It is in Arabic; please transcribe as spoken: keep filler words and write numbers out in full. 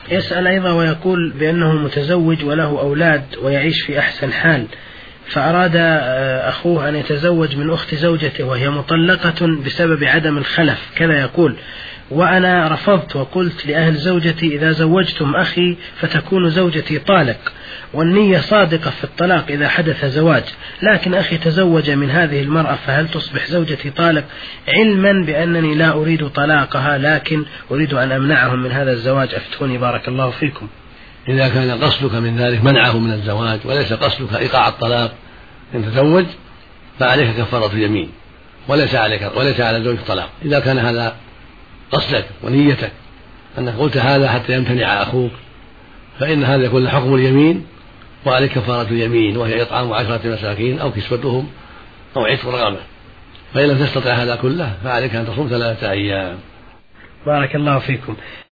يسأل أيضا ويقول بأنه متزوج وله أولاد ويعيش في أحسن حال، فأراد أخوه أن يتزوج من أخت زوجته وهي مطلقة بسبب عدم الخلف كذا يقول، وأنا رفضت وقلت لأهل زوجتي إذا زوجتم أخي فتكون زوجتي طالق، والنية صادقة في الطلاق إذا حدث زواج، لكن أخي تزوج من هذه المرأة فهل تصبح زوجتي طالق، علما بأنني لا أريد طلاقها لكن أريد أن أمنعهم من هذا الزواج، أفتوني بارك الله فيكم. إذا كان قصدك من ذلك منعه من الزواج وليس قصدك إيقاع الطلاق إن تزوج فعليك كفارة اليمين وليس عليك وليس على زوجك طلاق. إذا كان هذا قصدك ونيتك أنك قلت هذا حتى يمتنع أخوك فإن هذا يكون له حكم اليمين وعليك كفارة اليمين وهي إطعام عشرة مساكين أو كسوتهم أو عتق رقبة، فإن لم تستطع هذا كله فعليك أن تصوم ثلاثة أيام. بارك الله فيكم.